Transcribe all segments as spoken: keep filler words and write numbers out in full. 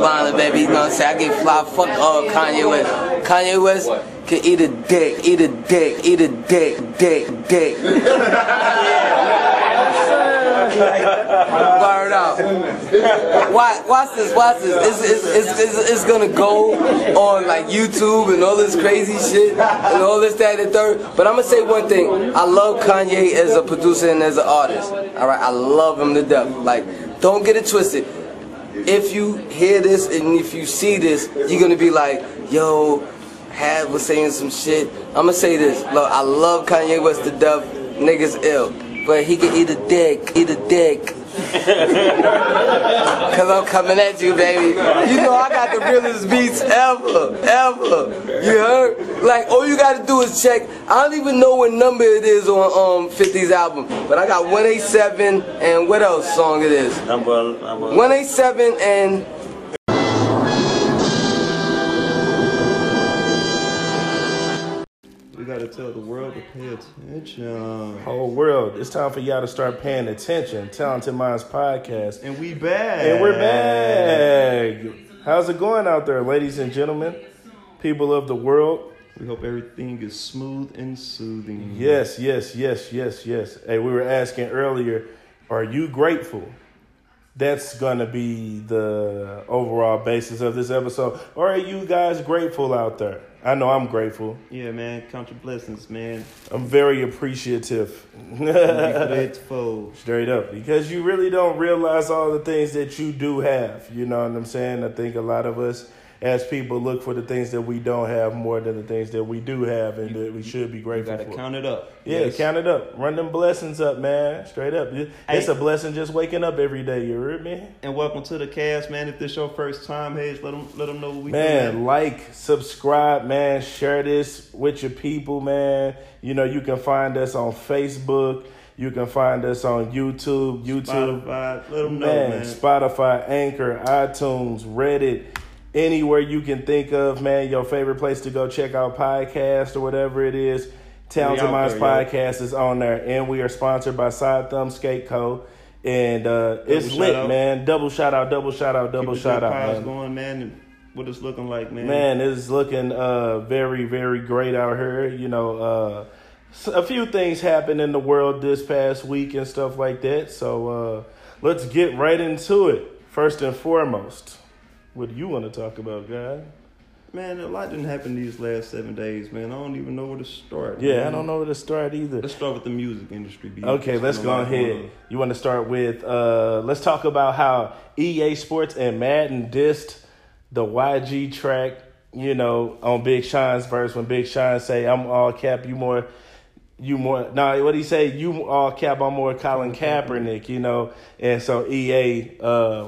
Carolina, baby. You know what I'm saying? I get fly. Fuck uh, Kanye West. Kanye West can eat a dick, eat a dick, eat a dick, dick, dick. Word out. Watch, watch this, watch this. It's, it's, it's, it's, it's gonna go on like YouTube and all this crazy shit and all this, that, and the third. But I'm gonna say one thing. I love Kanye as a producer and as an artist. Alright, I love him to death. Like, don't get it twisted. If you hear this and if you see this, you're gonna be like, yo, Had was saying some shit. I'm gonna say this. Look, I love Kanye West to death. Niggas ill. But he can eat a dick, eat a dick. Cause I'm coming at you, baby. You know I got the realest beats ever, ever. You heard? Like, all you gotta do is check. I don't even know what number it is on um fifty's album, but I got one eighty-seven and what else song it is? Number, number. one eighty-seven and. We gotta tell the world to pay attention. Whole world, it's time for y'all to start paying attention. Talented Minds Podcast. And we back. And we're back. How's it going out there, ladies and gentlemen? People of the world. We hope everything is smooth and soothing. Yes, yes, yes, yes, yes. Hey, we were asking earlier, are you grateful? That's going to be the overall basis of this episode. Or are you guys grateful out there? I know I'm grateful. Yeah, man. Count your blessings, man. I'm very appreciative. Grateful. Straight up. Because you really don't realize all the things that you do have. You know what I'm saying? I think a lot of us as people look for the things that we don't have more than the things that we do have and you, that we should be grateful you gotta for. Count it up. Yeah, yes. Count it up. Run them blessings up, man. Straight up. It's hey. a blessing just waking up every day. You heard me? And welcome to the cast, man. If this your first time, hey, let them, let them know what we man, do, man. Like, subscribe, man. Share this with your people, man. You know, you can find us on Facebook. You can find us on YouTube. YouTube. Spotify. Let them know, man, man. Spotify, Anchor, iTunes, Reddit. Anywhere you can think of, man, your favorite place to go check out podcast or whatever it is. Talented Minds Podcast yo. is on there. And we are sponsored by Side Thumb Skate Co. And uh, it's lit, out. man. Double shout out, double shout out, double Keep shout out, man. going, man. And what it's looking like, man. Man, it's looking uh, very, very great out here. You know, uh, a few things happened in the world this past week and stuff like that. So uh, let's get right into it. First and foremost. What do you want to talk about, guy? Man, a lot didn't happen these last seven days, man. I don't even know where to start. Yeah, man. I don't know where to start either. Let's start with the music industry. B. Okay, let's go ahead. You want to start with, uh, let's talk about how E A Sports and Madden dissed the Y G track, you know, on Big Sean's verse when Big Sean say, I'm all cap, you more, you more, nah, what he say, you all cap, I'm more Colin Kaepernick, you know, and so E A, uh,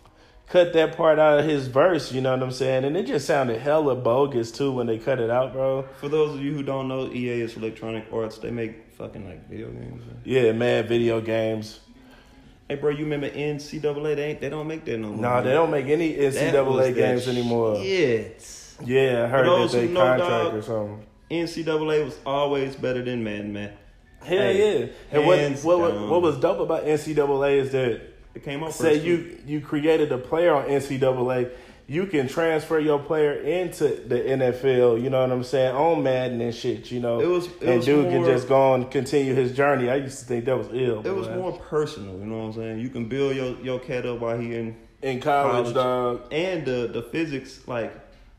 cut that part out of his verse, you know what I'm saying? And it just sounded hella bogus, too, when they cut it out, bro. For those of you who don't know, E A is Electronic Arts. They make fucking, like, video games. Yeah, mad video games. Hey, bro, you remember N C double A? They ain't, they don't make that no more. No, nah, they don't make any N C double A games that anymore. Shit. Yeah, I heard that they contract dog, or something. N C double A was always better than Madden, man. Hell hey, yeah. And what, what, what, what was dope about N C double A is that it came out say you, you created a player on N C double A, you can transfer your player into the N F L, you know what I'm saying, on Madden and shit, you know. It was, it and was dude more, can just go on and continue his journey. I used to think that was ill. It boy. was more personal, you know what I'm saying? You can build your, your cat up while he in, in college, college, dog. And the, the physics, like,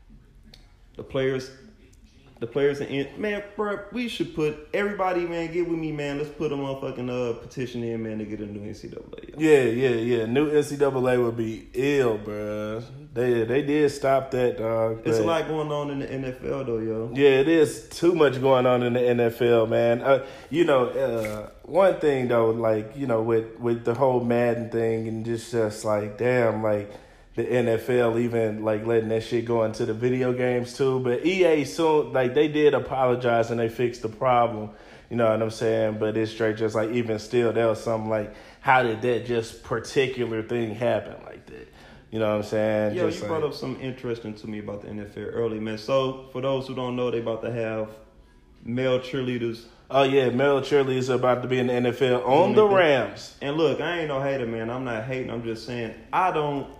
the players... The players in man, bro, we should put everybody, man. Get with me, man. Let's put a motherfucking uh, petition in, man, to get a new N C double A. Yo. Yeah, yeah, yeah. New N C double A would be ill, bro. They they did stop that, dog. It's a lot going on in the N F L, though, yo. Yeah, it is too much going on in the N F L, man. Uh, you know, uh, one thing though, like you know, with with the whole Madden thing, and just just like, damn, like. The N F L even like letting that shit go into the video games too. But E A soon, like they did apologize and they fixed the problem. You know what I'm saying? But it's straight just like even still, there was something like, how did that just particular thing happen like that? You know what I'm saying? Yo, just you like, brought up something interesting to me about the N F L early, man. So for those who don't know, they about to have male cheerleaders. Oh yeah, male cheerleaders are about to be in the N F L on the Rams. And look, I ain't no hater, man. I'm not hating. I'm just saying I don't.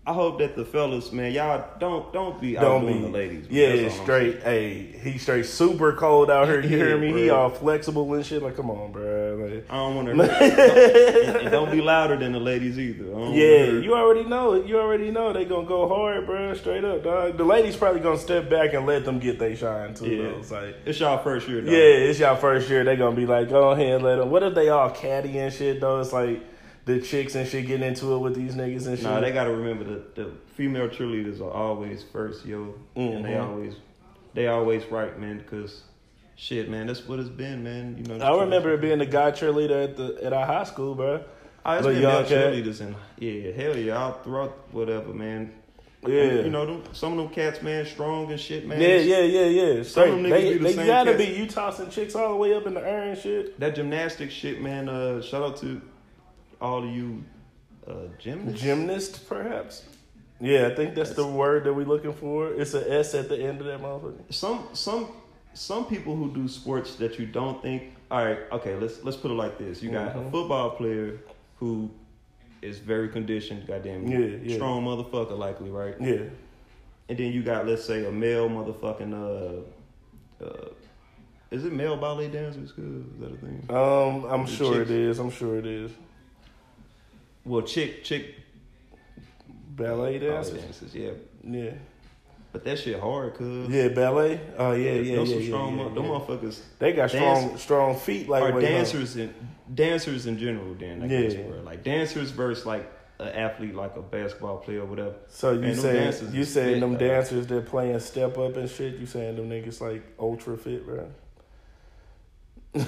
I hope that the fellas, man, y'all don't don't be Don't outdoing be the ladies. Man. Yeah, That's all I'm straight. Hey, he straight super cold out here. You Yeah, hear me? He bro. all flexible and shit. Like, come on, bro. Like, I don't want to. and, and don't be louder than the ladies either. I don't yeah, wanna- you already know it. You already know they gonna go hard, bro. Straight up, dog. The ladies probably gonna step back and let them get their shine too. Yeah. Though. It's like, It's y'all first year, dog. yeah, it's y'all first year. They gonna be like, go ahead and let them. What if they all catty and shit though? It's like the chicks and shit getting into it with these niggas and shit. Nah, they gotta remember that the female cheerleaders are always first, yo, and they Mhm. always, they always right, man. Because, shit, man, that's what it's been, man. You know. I remember being the guy cheerleader at the at our high school, bro. I was Little been male young cat. cheerleaders, and yeah, hell yeah, all throughout whatever, man. Yeah. And, you know, them, some of them cats, man, strong and shit, man. Yeah, yeah, yeah, yeah. Some of Straight. them niggas They, be the they same gotta cats. be you tossing chicks all the way up in the air and shit. That gymnastics shit, man. Uh, shout out to all of you uh, gymnasts. Gymnast, perhaps. Yeah, I think that's, That's- the word that we looking for. It's an S at the end of that motherfucker. Some some some people who do sports that you don't think. All right, okay, let's let's put it like this. You got Mhm. a football player who is very conditioned, goddamn, Yeah, yeah. strong motherfucker, likely, right? Yeah. And then you got, let's say, a male motherfucking. Uh, uh, is it male ballet dancers? Cause is that a thing? Um, I'm The sure chicks. it is. I'm sure it is. Well, chick chick Ballet ballet dancers. dancers, yeah. Yeah. But that shit hard, cause Yeah, ballet. Oh yeah, yeah, those yeah, some yeah, strong, yeah, mo- them yeah. motherfuckers. They got strong, Dance- strong feet. Like Or way, huh? dancers in dancers in general, then I guess Yeah. were like dancers versus like an athlete, like a basketball player or whatever. So you Man, them saying dancers you is saying fit, them dog. dancers that playing step up and shit? You saying them niggas like ultra fit, bro? Nah,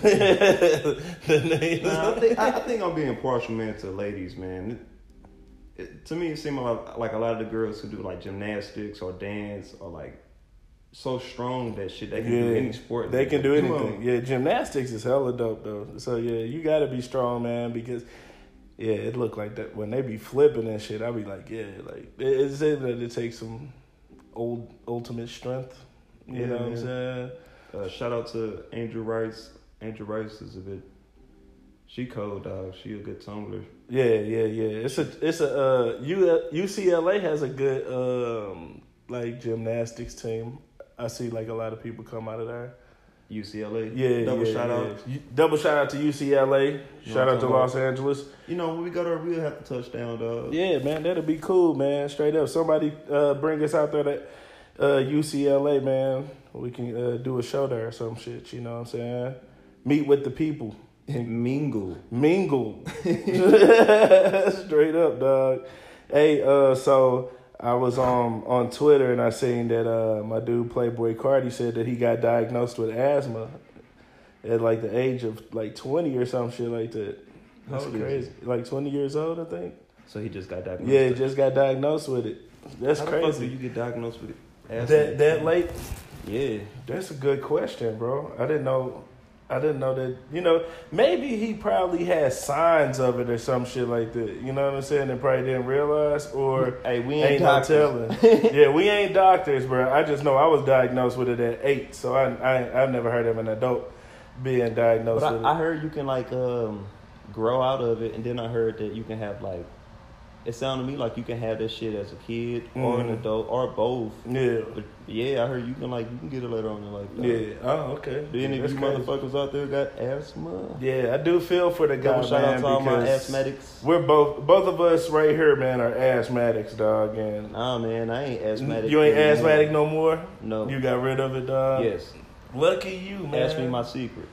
I think I, I think I'm being partial, man, to ladies, man. It, it, to me, it seems like, like a lot of the girls who do like gymnastics or dance are like so strong that shit they can do any sport. They can do You anything. know, Yeah, gymnastics is hella dope though. So yeah, you gotta be strong, man, because yeah, it look like that when they be flipping and shit. I be like, yeah, like it- it's it that it takes some old ultimate strength. You Yeah, know what I'm man. saying? Uh, shout out to Angel Rice. Angel Rice is a bit. She cold, dog. She a good tumbler. Yeah, yeah, yeah. It's a it's a uh, U, U C L A has a good um like gymnastics team. I see like a lot of people come out of there. U C L A. Yeah, Double yeah, shout yeah. out. You- Double shout out to U C L A. Shout out to Los Angeles. You know, when we go there, we'll have to touch down, dog. Yeah, man, that'll be cool, man. Straight up, somebody uh, bring us out there to uh, U C L A, man. We can uh, do a show there or some shit. You know what I'm saying? Meet with the people, Mingle. mingle. Straight up, dog. Hey, uh, so I was on on Twitter and I seen that uh, my dude Playboy Cardi said that he got diagnosed with asthma at like the age of like twenty or some shit like that. How That's old is crazy. Like twenty years old, I think. So he just got diagnosed. Yeah, just got diagnosed with it. That's How the fuck do crazy. you get diagnosed with it? Asthma? That that late? Yeah. That's a good question, bro. I didn't know. I didn't know that. You know, maybe he probably had signs of it or some shit like that. You know what I'm saying? And probably didn't realize, or Hey, we ain't, ain't no doctors. telling. Yeah, we ain't doctors, bro. I just know I was diagnosed with it at eight, so I I I've never heard of an adult being diagnosed But with I, I it. heard you can like um grow out of it, and then I heard that you can have like. It sounded to me like you can have that shit as a kid or an Mhm. adult or both. Yeah. But yeah, I heard you can like you can get it later on in life. dog. Yeah. Oh, okay. Do any of That's you crazy. motherfuckers out there got asthma? Yeah, I do feel for the guy, Double shout man, out to all my because asthmatics. we're both both of us right here, man, are asthmatics, dog. And Nah, man, I ain't asthmatic. you ain't anymore. asthmatic no more. No. You got rid of it, dog. Yes. Lucky you, man. Ask me my secret.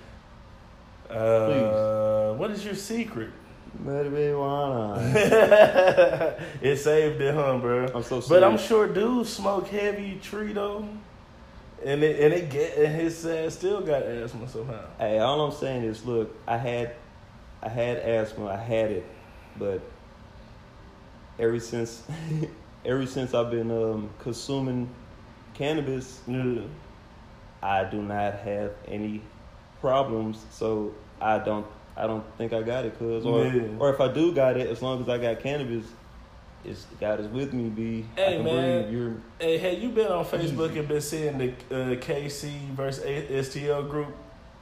Uh, what is your secret? Marijuana. It saved it, huh, bro? I'm so But I'm serious. sure dudes smoke heavy tree though, and it and it get and his ass still got asthma somehow. Hey, all I'm saying is, look, I had, I had asthma. I had it, but ever since, ever since I've been um, consuming cannabis, Yeah. I do not have any problems. So I don't, I don't think I got it, cause or Yeah. or if I do got it, as long as I got cannabis, it's God is with me. B. I Hey, can man. breathe. You're Hey, have you been on Facebook and been seeing the uh, K C versus S T L group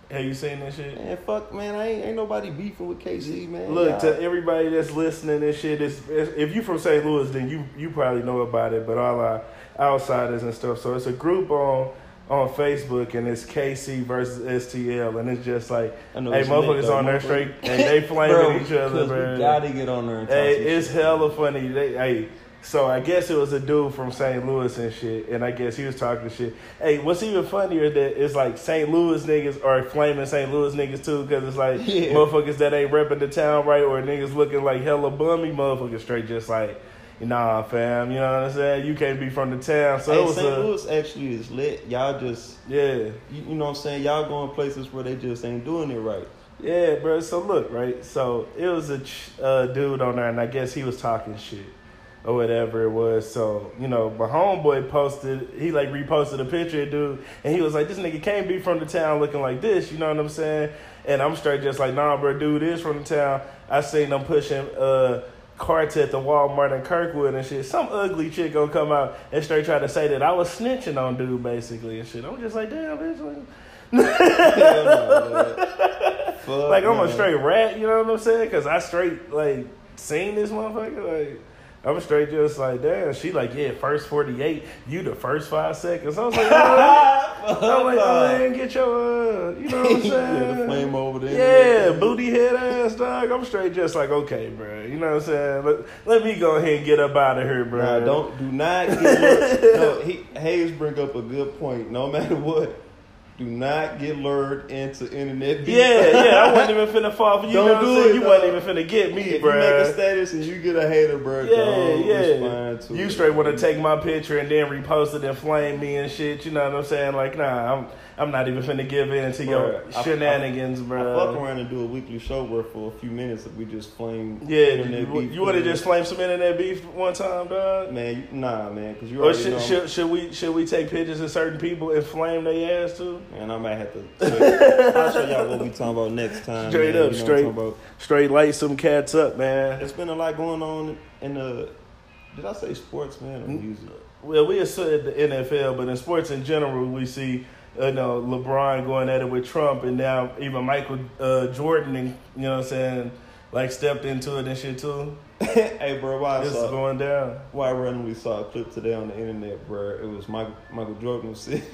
Have you seen that shit? Man, fuck, man, I ain't, ain't nobody beefing with K C, man. Look, Y'all. to everybody that's listening and shit, it's, it's, if you from Saint Louis, then you you probably know about it, but all our outsiders and stuff. So it's a group on on Facebook, and it's K C versus S T L, and it's just like, hey, motherfuckers on there straight, and they flaming bro, each other, bro. We gotta get on there and talk Hey, it's shit. hella funny. They, hey, so I guess it was a dude from Saint Louis and shit, and I guess he was talking shit. Hey, what's even funnier that it's like Saint Louis niggas are flaming Saint Louis niggas too, because it's like yeah. motherfuckers that ain't repping the town right, or niggas looking like hella bummy, motherfuckers straight just like, nah, fam, you know what I'm saying? You can't be from the town. So hey, it was Saint a, Louis actually is lit. Y'all just, yeah, you, you know what I'm saying? Y'all going places where they just ain't doing it right. Yeah, bro. So look, right? So it was a uh, dude on there, and I guess he was talking shit or whatever it was. So, you know, my homeboy posted, he like reposted a picture of dude, and he was like, this nigga can't be from the town looking like this, you know what I'm saying? And I'm straight just like, nah, bro, dude is from the town. I seen them pushing uh, carts at the Walmart in Kirkwood and shit. Some ugly chick gonna come out and straight try to say that I was snitching on dude, basically, and shit. I'm just like, damn, bitch. Like, Hell no, Fuck, like I'm man. a straight rat, you know what I'm saying? Because I straight, like, seen this motherfucker, like, I'm straight just like, damn. She like, yeah, first forty-eight, you the first five seconds. I was like, what? I'm like, oh, man, get your, uh, you know what I'm saying? Yeah, the flame over there. Yeah, booty head ass, dog. I'm straight just like, okay, bro. You know what I'm saying? Let, let me go ahead and get up out of here, bro. Nah, don't, do not get no, he, Hayes bring up a good point. No matter what, do not get lured into internet beef. Yeah, yeah, I wasn't even finna fall for you. Don't know what do I'm saying? it, You dog. wasn't even finna get me, If bro. you make a status and you get a hater, bro, Yeah, don't yeah. respond to You it. straight want to take my picture and then repost it and flame me and shit. You know what I'm saying? Like, nah, I'm I'm not even finna give in to your Bruh, I- shenanigans, I bro. fuck around and do a weekly show where for a few minutes if we just flame Yeah, internet you, beef. you want to just flame some internet beef one time, dog? Man, you, nah, man, because you Or already should, know. should should we should we take pictures of certain people and flame their ass too? Man, I might have to. I'll show y'all what we talking about next time. Straight man. up, You know straight, what I'm talking about? straight light some cats up, man. It's been a lot going on in the. Did I say sports, man, or music? Well, we said the N F L, but in sports in general, we see you know LeBron going at it with Trump, and now even Michael uh, Jordan, and, you know what I'm saying, like stepped into it and shit too. Hey, bro, why I This is saw, going down. why I randomly saw a clip today on the internet, bro. It was Michael Michael Jordan was sitting.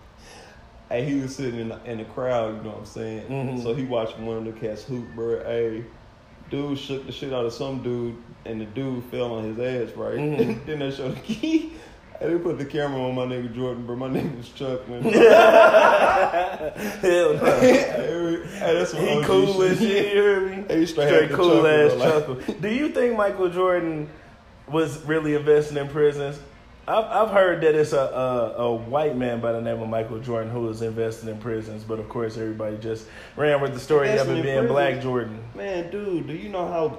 Hey, he was sitting in the, in the crowd, you know what I'm saying? Mm-hmm. So he watched one of the cats hoop, bro. Hey, dude shook the shit out of some dude, and the dude fell on his ass, right? Mm-hmm. Then they showed the key. Hey, they put the camera on my nigga Jordan, bro. My nigga was Chuck, man. Hell no. Hey, that's some He O G cool as shit. shit, you hear me? Hey, he straight, Straight had the cool chuckle, ass bro, like- chuckle. Do you think Michael Jordan was really investing in prisons? I've I've heard that it's a, a a white man by the name of Michael Jordan who is investing in prisons, but of course everybody just ran with the story of Investing it in being prisons? Black Jordan. Man, dude, do you know how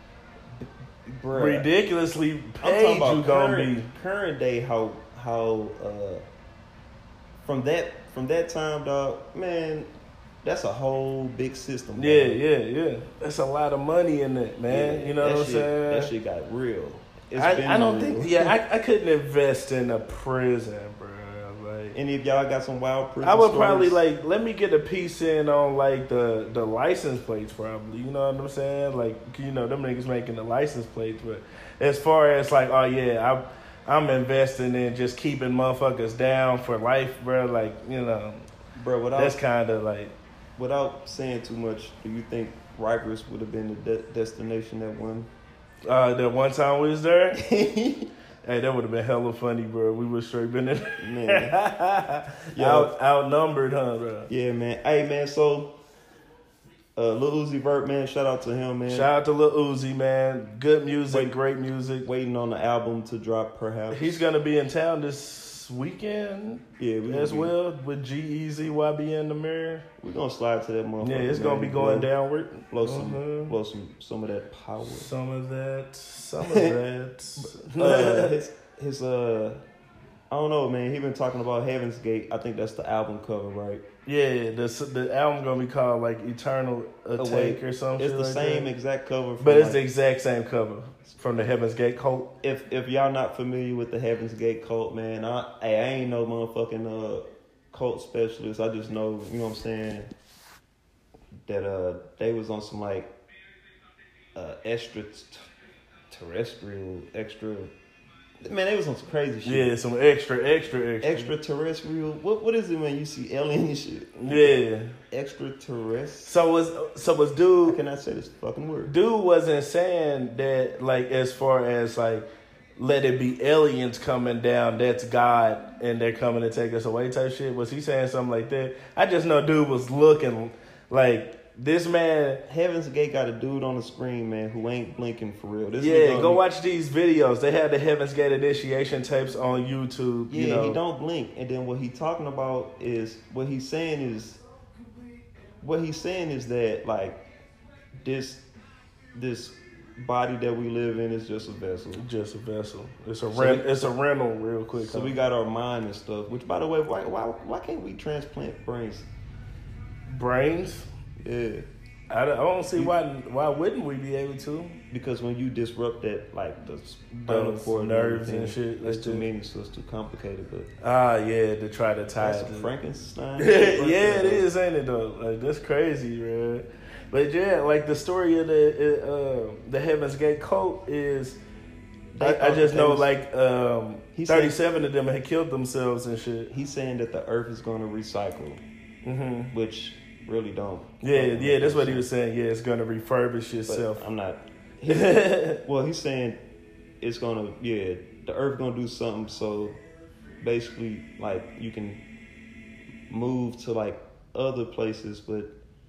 bruh, Ridiculously I'm paid talking about you gonna current, be. current day how how uh from that from that time, dog, man, that's a whole big system. Yeah, dog. yeah, yeah. That's a lot of money in it, man. Yeah, you know that what I'm shit, saying? That shit got real. It's I, been I don't real. think. Yeah, I, I couldn't invest in a prison, bro. Like, Any of y'all got some wild prison I would stories? probably like let me get a piece in on like the the license plates, probably. You know what I'm saying? Like, you know, them niggas making the license plates, but as far as like, oh yeah, I I'm investing in just keeping motherfuckers down for life, bro. Like, you know, bro, without that's kind of like. without saying too much, do you think Rikers would have been the de- destination that one? Uh, the one time we was there, hey, that would have been hella funny, bro. We would straight been in Man. Yo. Out, outnumbered, huh, bro? Yeah, man. Hey, man, so uh, Lil Uzi Vert, man, shout out to him, man. Shout out to Lil Uzi, man. Good music, Wait. great music. Waiting on the album to drop, perhaps. He's gonna be in town this weekend yeah, we as gonna be, well with G Easy, Y B N the Mirror. We're gonna slide to that motherfucker. Yeah, it's man. gonna be going blow, downward. Blow some, Mhm. blow some, some of that power. Some of that, some of that. uh, his, his, uh, I don't know, man. He been talking about Heaven's Gate. I think that's the album cover, right? Yeah, the the album gonna be called like Eternal Take or something. It's the like same that. exact cover. From But it's like, the exact same cover from the Heaven's Gate cult. if if y'all not familiar with the Heaven's Gate cult, man, I hey, I ain't no motherfucking uh cult specialist. I just know, you know what I'm saying. that uh they was on some like uh extra t- terrestrial extra. Man, they was on some crazy shit. Yeah, some extra, extra, extra. Extraterrestrial. What what is it when you see alien and shit? Yeah. Extraterrestrial. So was so was dude. How can I say this fucking word? Dude wasn't saying that like as far as like let it be aliens coming down, that's God and they're coming to take us away type shit. Was he saying something like that? I just know dude was looking like this man. Heaven's Gate got a dude on the screen, man, who ain't blinking for real. This Yeah, go be, watch these videos. They had the Heaven's Gate initiation tapes on YouTube. Yeah, you know. he don't blink. And then what he talking about is what he's saying is what he's saying is that like this this body that we live in is just a vessel. Just a vessel. It's a So rent. we- It's a rental, real quick. So huh? we got our mind and stuff. Which, by the way, why why why can't we transplant brains? brains. Yeah, I don't, I don't see why. Why wouldn't we be able to? because when you disrupt that, like the spinal Those cord, nerves everything, and shit it's like too that. many, so it's too complicated. But Ah, yeah, to try to tie that's it. to- Frankenstein. yeah, it is, ain't it though? Like that's crazy, man. But yeah, like the story of the uh, the Heaven's Gate cult is. They I, I thought just that know was- like um, He said- thirty-seven of them had killed themselves and shit. He's saying that the Earth is going to recycle, hmm which really don't. Yeah, don't yeah, that's what he make was saying. Yeah, it's gonna refurbish sense. But itself. I'm not. Well, he's saying it's gonna. Yeah, the Earth gonna do something. So basically, like you can move to like other places, but.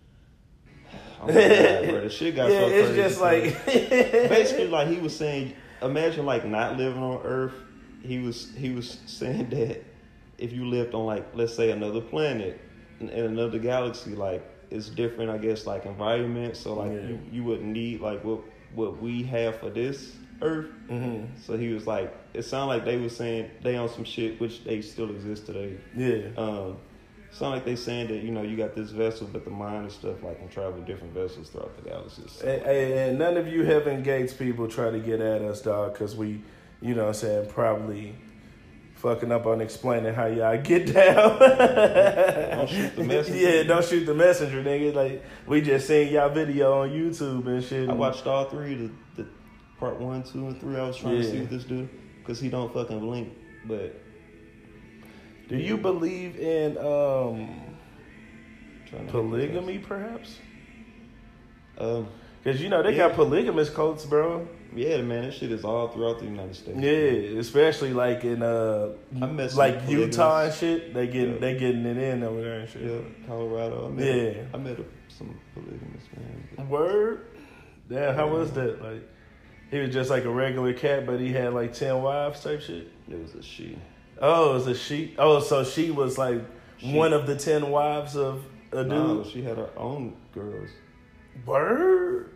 Oh my God, bro, the shit got yeah, so it's crazy. just So like basically, like he was saying, imagine like not living on Earth. He was he was saying that if you lived on like let's say another planet in, in another galaxy, like it's different, I guess, like environment. So like Yeah. you, you wouldn't need like what what we have for this Earth. Mhm. So he was like, it sounded like they were saying they on some shit which they still exist today. yeah. Um, sound like they saying that you know you got this vessel, but the mind and stuff like can travel different vessels throughout the galaxies. So, And, and and none of you Heaven Gates people try to get at us, dog, because we, you know what I'm saying, probably fucking up on explaining how y'all get down. Don't shoot the messenger. Yeah, don't shoot the messenger, nigga. Like, we just seen y'all video on YouTube and shit. I watched all three, the, the part one, two, and three. I was trying to see Yeah. what this dude, because he don't fucking blink. But Do you believe in um, trying to polygamy, perhaps? Um, Because, you know, they Yeah. got polygamous cults, bro. yeah, man, that shit is all throughout the United States. Yeah, especially like in uh, I met some like polygamous- Utah and shit. They get Yeah. they getting it in over there and shit. Yeah, Colorado. I met, Yeah. I met a, some polygamous man. Word. Damn, how was that? Like, he was just like a regular cat, but he had like ten wives type shit. It was a she. Oh, it was a she. Oh, so she was like She- one of the ten wives of a dude. No, she had her own girls. Word.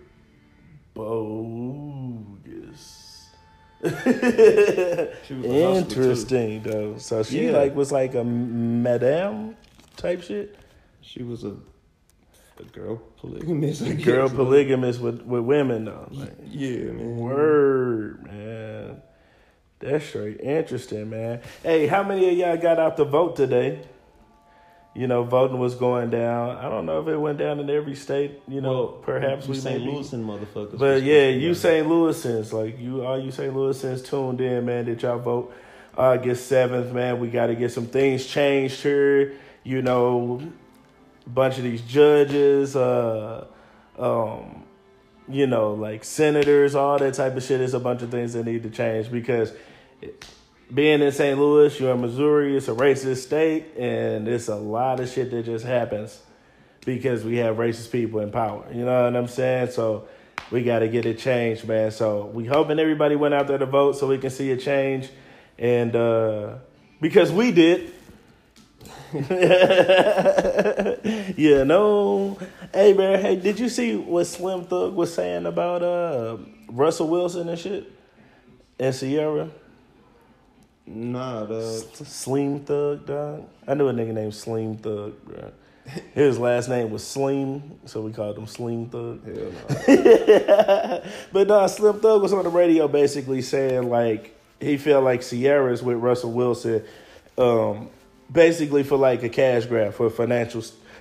Bogus. She was a hustler, too. Interesting though. So she Yeah. like was like a madame type shit. She was a a girl polygamist. I Girl guess. polygamous with, with women though. Like, Yeah, man. word, man. That's straight interesting, man. Hey, how many of y'all got out to vote today? You know, voting was going down. I don't know if it went down in every state. You know, Well, perhaps you we Saint may be- Louis and motherfuckers. But was yeah, supposed to you be- Saint Louisans, like you, all you Saint Louisans tuned in, man. Did y'all vote August seventh, man? We got to get some things changed here. You know, a bunch of these judges, uh, um, you know, like senators, all that type of shit. Is a bunch of things that need to change because being in Saint Louis, you're in Missouri, it's a racist state, and it's a lot of shit that just happens because we have racist people in power. You know what I'm saying? So we got to get it changed, man. So we hoping everybody went out there to vote so we can see a change. And uh, because we did. Yeah, no. Hey, man, hey, did you see what Slim Thug was saying about uh, Russell Wilson and shit? And Sierra? Nah, dog. Slim Thug, dog. I knew a nigga named Slim Thug, bro. His last name was Slim, so we called him Slim Thug. Hell no. But nah, Slim Thug was on the radio basically saying like he felt like Sierra's with Russell Wilson, um, basically for like a cash grab for financial st-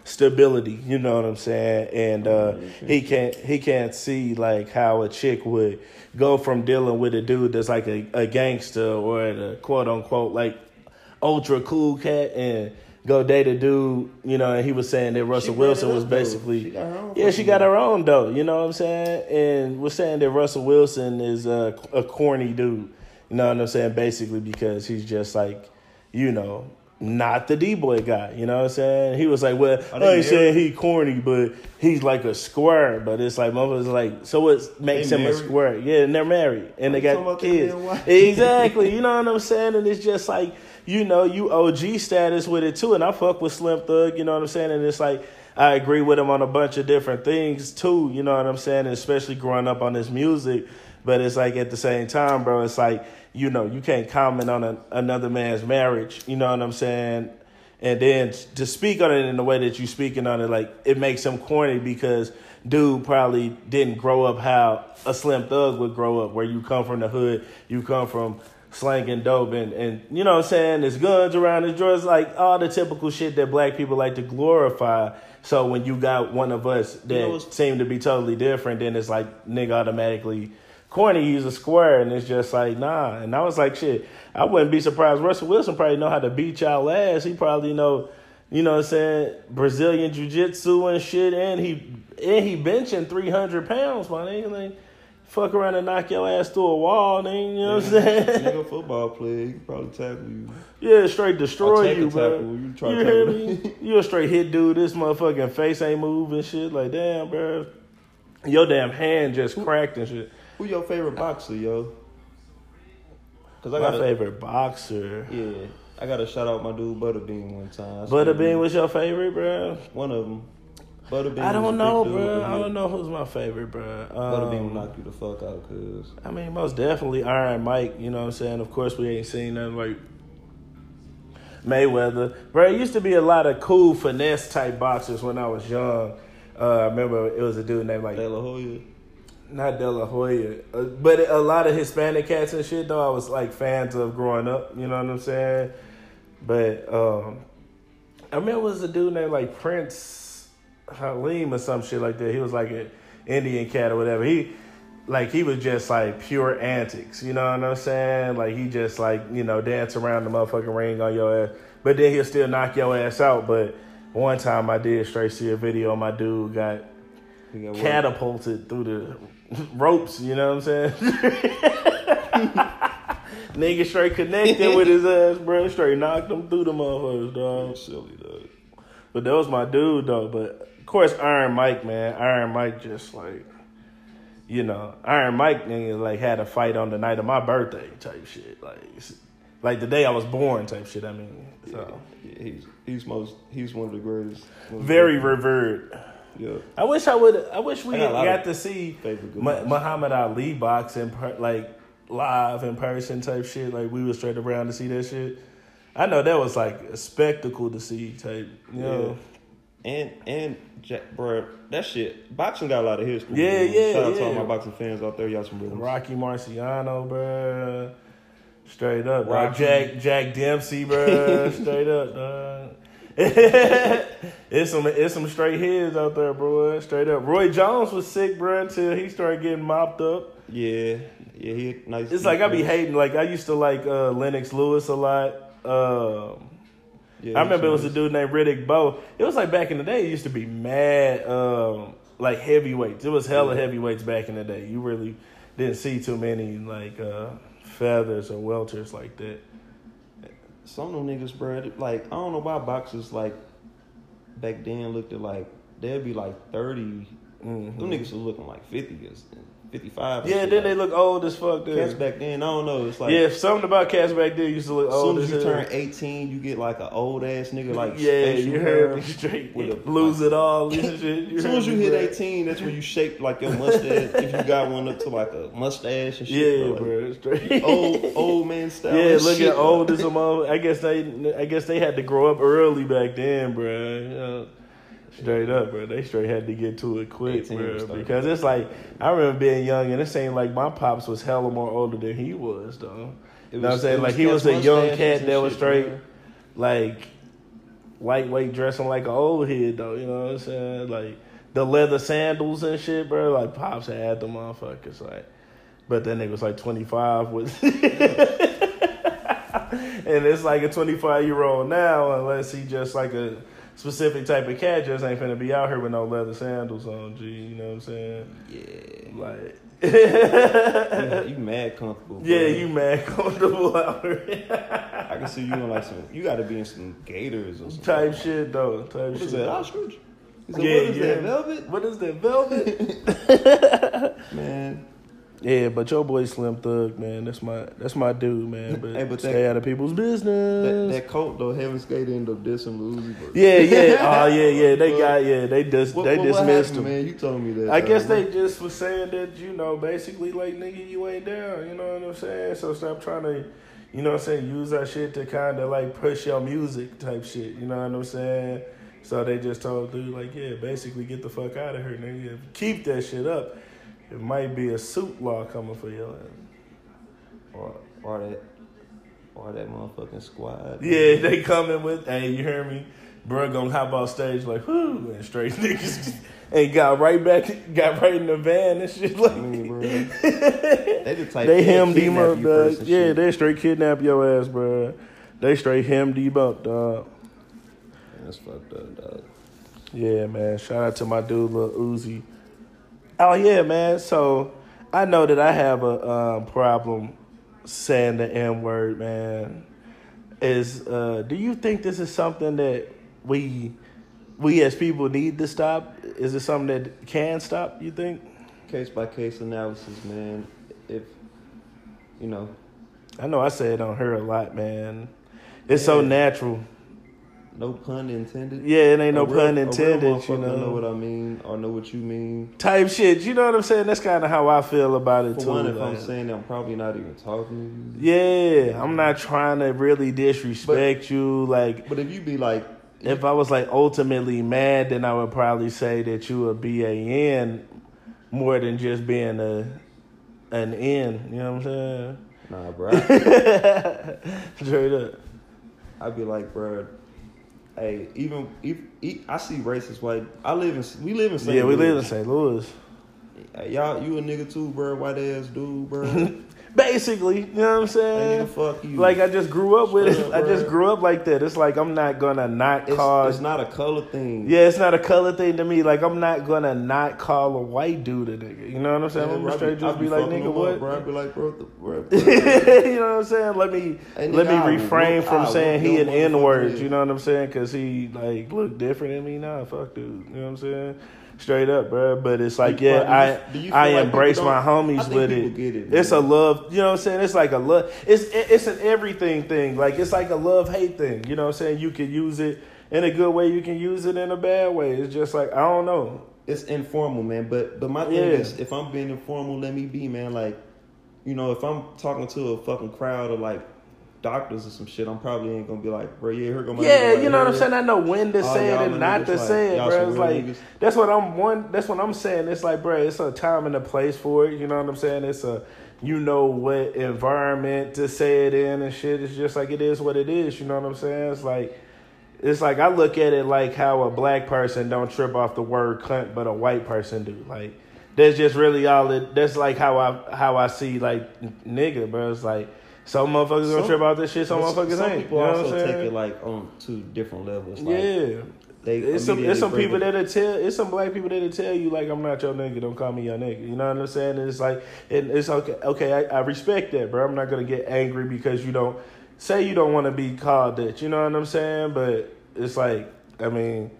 stability. You know what I'm saying? And uh, he can't he can't see like how a chick would go from dealing with a dude that's like a, a gangster or a quote unquote like ultra cool cat and go date a dude, you know, and he was saying that Russell She Wilson brought it was up, though. basically, She got her own yeah, she fucking got though. her own though, you know what I'm saying? And was saying that Russell Wilson is a, a corny dude, you know what I'm saying? Basically because he's just like, you know, not the D-boy guy, you know what I'm saying? He was like, well, Are I they ain't saying married? he corny, but he's like a square, but it's like, motherfuckers like, so what makes They him a married? square? Yeah, and they're married, and they you talking got about them kids. being white? Exactly, you know what I'm saying? And it's just like, you know, you O G status with it too. And I fuck with Slim Thug, you know what I'm saying? And it's like, I agree with him on a bunch of different things too, you know what I'm saying? And especially growing up on his music. But it's like at the same time, bro, it's like, you know, you can't comment on a, another man's marriage, you know what I'm saying? And then to speak on it in the way that you speaking on it, like, it makes him corny because dude probably didn't grow up how a Slim Thug would grow up, where you come from the hood, you come from slanging dope and, and you know what I'm saying, there's guns around, there's drugs, like all the typical shit that black people like to glorify. So when you got one of us that You know what's- seem to be totally different, then it's like nigga automatically corny, he's a square, and it's just like nah. And I was like, shit, I wouldn't be surprised. Russell Wilson probably know how to beat y'all ass. He probably know, you know what I'm saying, Brazilian jiu-jitsu and shit, and he and he benching three hundred pounds, my nigga. Like, fuck around and knock your ass through a wall, nigga, you know what I'm saying? Nigga, football player, he can probably tackle you. Yeah, straight destroy Or take a you, bro. tackle. You try to You hear tackle me? You a straight hit dude. This motherfucking face ain't moving, shit. Like, damn, bro. Your damn hand just cracked and shit. Who your favorite boxer, yo? Cause I My got favorite boxer. Yeah, I gotta shout out my dude Butterbean one time. That's Butterbean my was your favorite, bro? dude. One of them. Butterbean. I was a don't big know, dude, bro. but I yeah, don't know who's my favorite, bro. Butterbean will Um, knock you the fuck out, cause I mean, most definitely Iron Mike, you know what I'm saying? Of course, we ain't seen nothing like Mayweather. Bro, it used to be a lot of cool finesse type boxers when I was young. Uh, I remember it was a dude named like, De La Hoya. not De La Hoya, uh, but a lot of Hispanic cats and shit, though, I was like fans of growing up, you know what I'm saying? But um, I remember it was a dude named like Prince Halim or some shit like that. He was like an Indian cat or whatever. He, like, he was just like pure antics, you know what I'm saying? Like, he just like, you know, dance around the motherfucking ring on your ass, but then he'll still knock your ass out. But one time I did straight see a video of my dude got He got what? catapulted through the ropes, you know what I'm saying? Nigga straight connected with his ass, bro. Straight knocked him through the motherfuckers, dog. Silly dog. But that was my dude, though. But, of course, Iron Mike, man. Iron Mike just, like, you know, Iron Mike, nigga, like, had a fight on the night of my birthday type shit. Like, like the day I was born type shit, I mean. So, Yeah, yeah, he's he's most he's one of the greatest. One of the very greatest. revered. Yeah. I wish I would. I wish we I got a lot got of to see favorite good Mu- ones. Muhammad Ali box in per, like live in person type shit. Like we was straight around to see that shit. I know that was like a spectacle to see type. You know? And and Jack, bro, that shit. Boxing got a lot of history. Yeah, man. yeah, Shout out to all yeah. my boxing fans out there. Y'all some real ones. Rocky Marciano, bruh. Straight up, bro. Rocky. Jack Jack Dempsey, bruh. Straight up, dog. it's some it's some straight heads out there, bro. Straight up. Roy Jones was sick, bro, until he started getting mopped up. Yeah, yeah, he nice. It's like I be hating. Like I used to like uh, Lennox Lewis a lot. Um, Yeah, I remember it was a nice. dude named Riddick Bowe. It was like back in the day. It used to be mad, um, like heavyweights. It was hella Yeah. heavyweights back in the day. You really didn't see too many like uh, feathers or welters like that. Some of them niggas, bro. Like I don't know why boxers like back then looked at like they'd be like thirty. Mm-hmm. Them niggas was looking like fifty, or fifty-five. and Yeah, shit. then they Like, look old as fuck. Dude. cats back then. I don't know. It's like Yeah, something about cats back then used to look as old soon as as you hell. turn eighteen, you get like an old ass nigga like Yeah, facial you heard hair me straight. with a- Lose it all. and shit. As soon as you hit eighteen, that's when you shape like your mustache. If you got one up to like a mustache and shit, Yeah, bro. bro. Straight. Old old man style. Yeah, and looking shit, old bro. as a mother. I guess they, I guess they had to grow up early back then, bro. You know, straight up, bro. They straight had to get to it quick, eighteen bro. was started. Because it's like I remember being young, and it seemed like my pops was hella more older than he was, though. It You know what I'm was- saying? it Like was he was a cats' young mustaches cat and that was shit, straight, bro. like lightweight dressing like an old head though. You know what I'm saying? Like the leather sandals and shit, bro. Like Pops had them motherfuckers. Like, but that nigga was like twenty-five with. And it's like a twenty-five year old now, unless he just like a specific type of cat, just ain't finna be out here with no leather sandals on. G, you know what I'm saying? Yeah, like you, you mad comfortable. Bro. Yeah, you mad comfortable out here. I can see you in like some. You got to be in some Gators or some type shit though. Type what shit. Is that ostrich? Said, yeah, what is yeah. that velvet? What is that velvet? Man. Yeah, but your boy Slim Thug, man, that's my that's my dude, man. But, hey, but stay that, out of people's business. That, that coat though, Heaven Skate ended up dissing Uzi. Yeah, yeah, oh yeah, yeah. They got yeah, they just what, they what, dismissed what happened, him. Man, you told me that. I guess uh, they just was saying that, you know, basically like nigga, you ain't down. You know what I'm saying? So stop trying to, you know what I'm saying, use that shit to kind of like push your music type shit. You know what I'm saying? So they just told dude like, yeah, basically get the fuck out of here, nigga. If you keep that shit up, it might be a suit law coming for your ass. Or, or that, or that motherfucking squad. Yeah, they coming with, hey, you hear me? Bro gonna hop off stage like, whoo, and straight niggas, and got right back, got right in the van and shit. Like, I mean, bro, they the type they hemmed him up, dog. Yeah, shit. they straight kidnap your ass, bro. They straight hemmed him up, dog. Man, that's fucked up, dog. Yeah, man. Shout out to my dude, Lil Uzi. Oh yeah, man. So I know that I have a um, problem saying the N word, man. Is uh, do you think this is something that we we as people need to stop? Is it something that can stop? You think? Case by case analysis, man. If you know, I know I say it on her a lot, man. It's so Yeah. natural. No pun intended. Yeah, it ain't no A real- pun a real intended. You motherfucker know? know what I mean or know what you mean. Type shit. You know what I'm saying? That's kind of how I feel about it For too. one, if like- I'm saying that, I'm probably not even talking to you. Yeah, I'm not trying to really disrespect you. Like, But if you be like, if I was like ultimately mad, then I would probably say that you a B A N more than just being a an N. You know what I'm saying? nah, bro, Straight up. I'd be like, bro, hey, even if, if I see racist white, I live in, we live in Saint Yeah, we Louis. live in Saint Louis. Hey, y'all, you a nigga too, bro, white ass dude, bro. Basically, you know what I'm Hey, saying? nigga, fuck you. Like, I just grew up with Straight it. up, I just bro. grew up like that. It's like I'm not gonna not it's, call. it's not a color thing. Yeah, it's not a color thing to me. Like, I'm not gonna not call a white dude a nigga. You know what I'm saying? Yeah, I'm bro, I gonna straight I just be like, fucking nigga, them what? Up, bro. I'd be like, bro, the, bro, bro. You know what I'm saying? Let me Hey, let nigga, me I refrain whoop- from I saying whoop he your an N word. motherfucking You know what I'm saying? Because he like look different than me. Nah, fuck dude. You know what I'm saying? Straight up, bro. But it's like, You- yeah, bro, do you- do I you I feel like embrace people my don't- homies I think with people it. get it, It's a man. love. You know what I'm saying? It's like a love. It's it's an everything thing. Like it's like a love hate thing. You know what I'm saying? You can use it in a good way. You can use it in a bad way. It's just like I don't know. It's informal, man. But but my thing Yeah. is, if I'm being informal, let me be, man. Like, you know, if I'm talking to a fucking crowd of like doctors or some shit, I'm probably ain't gonna be like, bro, yeah, here go my Yeah, nigga right you know what I'm here. saying? I know when to Oh, say it y'all and the not niggas to like- say it, y'all bro. some It's real like niggas. that's what I'm one. That's what I'm saying. It's like, bro, it's a time and a place for it. You know what I'm saying? It's a, you know what environment to say it in and shit. It's just like it is what it is. You know what I'm saying? It's like, it's like I look at it like how a black person don't trip off the word cunt, but a white person do. Like that's just really all it. That's like how I how I see like nigga, bro. It's like. Some motherfuckers gonna Some- trip out this shit. Some But motherfuckers some ain't. people You know also what I'm take saying? it like on two different levels. Like, Yeah. they It's some immediately it's some bring people it- that'll tell it's some black people that'll tell you like I'm not your nigga, don't call me your nigga. You know what I'm saying? And it's like it, it's okay okay, I, I respect that, bro. I'm not gonna get angry because you don't say you don't want to be called that, you know what I'm saying? But it's like, I mean,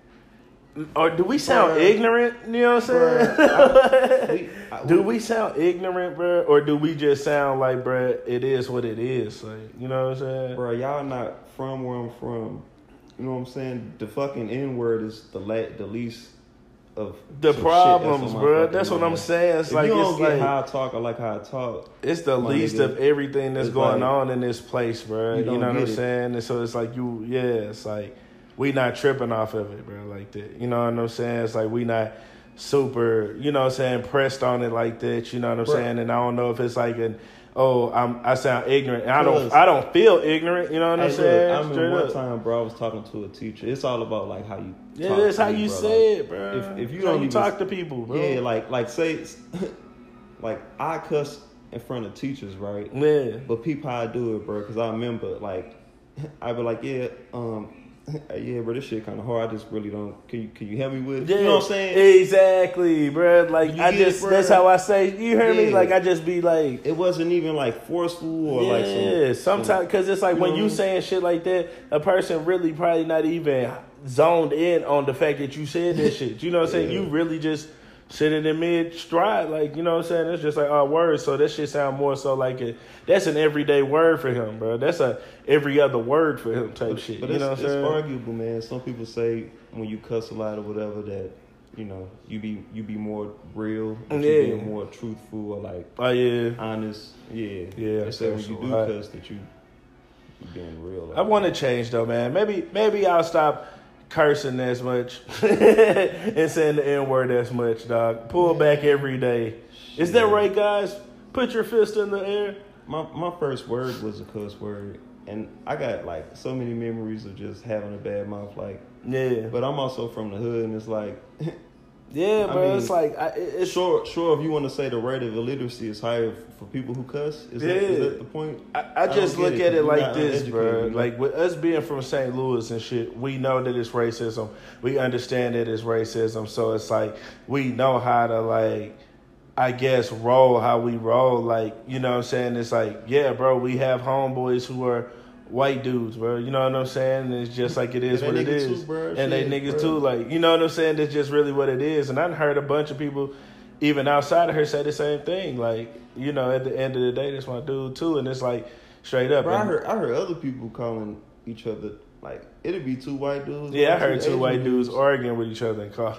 or do we sound Bruh. ignorant? You know what I'm saying? Bruh, I- we- I- do we- we sound ignorant, bro? Or do we just sound like, bro, it is what it is? Like, you know what I'm saying? Bro, y'all not from where I'm from. You know what I'm saying? The fucking N word is the la- the least of The some problems, shit that's on my bro. fucking That's what mind. I'm saying. It's if like you don't it's get like how I talk, I like how I talk. it's the my least nigga, of everything that's it's going like- on in this place, bro. You You, don't know what I'm get it. saying? And so it's like you, yeah. It's like we not tripping off of it, bro. Like that. You know what I'm saying? It's like we not super, you know what I'm saying, pressed on it like that. You know what I'm Bro. saying? And I don't know if it's like an oh, I'm I sound ignorant. And I don't I don't feel ignorant. You know what hey, I'm saying? Look, I remember one up. time, bro. I was talking to a teacher. It's all about like how you. Yeah, talk that's to how me, you bro. say like, it, bro. If, if you how don't you even, talk to people, bro. Yeah, like like say, like I cuss in front of teachers, right? Yeah. But people how I do it, bro. Because I remember like I be like, yeah, um. yeah, bro, this shit kind of hard. I just really don't. Can you can you help me with it? Yeah, you know what I'm saying? Exactly, bro. Like You I get it, just bro? that's how I say. You hear me? Yeah. Like I just be like, It wasn't even like forceful or yeah. like some. Sometimes because it's like you when know you what I mean? saying shit like that, a person really probably not even zoned in on the fact that you said that shit. You know what I'm saying? Yeah. You really just sitting in mid stride, like you know what I'm saying. It's just like our words. So that shit sound more so like it. That's an everyday word for him, bro. That's a every other word for him type But, shit. but you it's, know what I'm it's saying? arguable, man. Some people say when you cuss a lot or whatever that you know you be you be more real, that you Yeah. be more truthful or like Oh yeah. honest. Yeah, Yeah, They say when you do I- cuss that you you being real. I want to change though, man. Maybe maybe I'll stop cursing as much and saying the N word as much, dog. Pull back every day. Is that right, guys? Put your fist in the air. My my first word was a cuss word, and I got like so many memories of just having a bad mouth. Like, Yeah, but I'm also from the hood, and it's like. yeah, I but mean, it's like I, it- it's Sure, sure. If you want to say the rate of illiteracy is higher for people who cuss, is, that, is Yeah. that the point? I, I just don't look get at it it, 'cause like you're not this, bro. uneducated, you know? Like with us being from Saint Louis and shit, we know that it's racism. We understand that it's racism, so it's like we know how to like, I guess, roll how we roll. Like you know what I'm saying? It's like yeah, bro. We have homeboys who are white dudes, bro. You know what I'm saying? And it's just like it is And what they it niggas is, too, bro. and they Shit, niggas bro. too. Like you know what I'm saying? That's just really what it is. And I've heard a bunch of people, even outside of her, say the same thing. Like you know, at the end of the day, that's my dude too. And it's like straight up. Bro, I And- heard I heard other people calling each other like it'd be two white dudes. Yeah, I or heard two Asian white dudes arguing with each other and call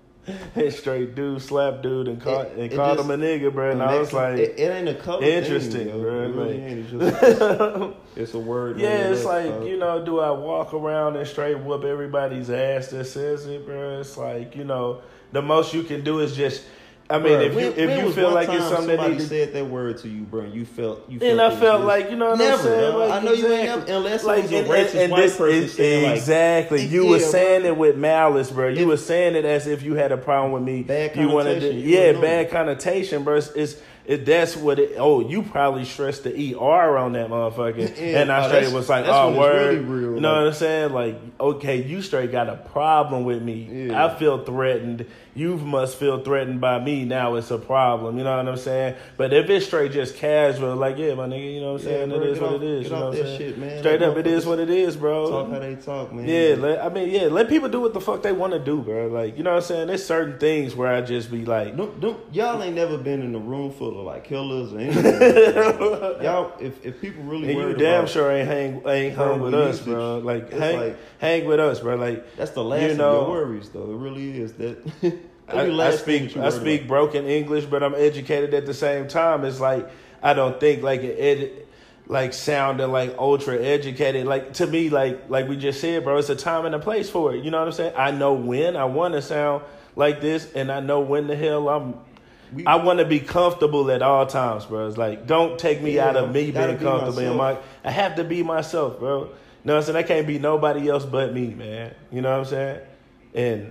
and straight dude slap dude and call It- and it called just- him a nigga, bro. And I was like, it, it ain't a color interesting, thing, bro. It really Like- ain't. It's, just, it's, it's a word. yeah, it's nonetheless, like dog. you know, do I walk around and straight whoop everybody's ass that says it, bro? It's like you know, the most you can do is just. I mean, Bruh, if when- you if when you was feel one like it's time something that somebody needs to said that word to you, bro, and you felt you and felt I it felt was like you know what never, I'm saying. dog. Like, I know you ain't exactly. never unless like it was a and, racist and, and white this person is saying like exactly. You yeah, were saying bro. it with malice, bro. You If- were saying it as if you had a problem with me. Bad you wanted to, connotation, you yeah, wouldn't know. bad connotation, bro. It's, it's it, that's what it. Oh, you probably stressed the E R on that motherfucker, Yeah, and I oh, straight that's- was like, that's oh when it's word, really real, you know like- what I'm saying? Like, okay, you straight got a problem with me. Yeah. I feel threatened. You must feel threatened by me. Now it's a problem. You know what I'm saying? But if it's straight just casual, like, yeah, my nigga, you know what I'm Yeah, saying? bro, it is get what off- it is. get You know off what I'm that saying? shit, man. Straight Let up, it is motherfuckers what it is, bro. talk how they talk, man. Yeah, let, I mean, yeah, let people do what the fuck they want to do, bro. Like, you know what I'm saying? There's certain things where I just be like, Don't, don't, y'all ain't never been in a room full of like killers or anything. Y'all, if, if people really and you worried damn about, sure ain't hang ain't hung with verbal us, bro. usage, Like, it's hang like- hang with us, bro. Like, that's the last you of know, your worries, though. It really is. That I, the I last thing speak that you I worried speak about. broken English, but I'm educated at the same time. It's like I don't think like it, it like sounding like ultra educated. Like to me, like like we just said, bro, it's a time and a place for it. You know what I'm saying? I know when I want to sound like this, and I know when the hell I'm. We- I want to be comfortable at all times, bro. It's like don't take me Yeah, out of me gotta being be comfortable in my. myself. I have to be myself, bro. You know what I'm saying? I can't be nobody else but me, man. You know what I'm saying? And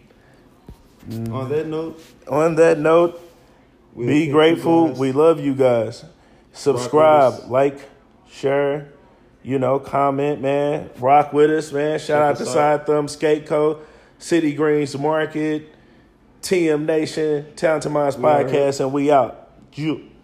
On that note, on that note, we'll be catch grateful. you guys. We love you guys. Subscribe, Rock with us. like, share, you know, comment, man. Rock with us, man. Shout Check out to us Side out. Thumb, Skate Co., City Greens Market, T M Nation, Town to Minds We out Podcast, and we out. You.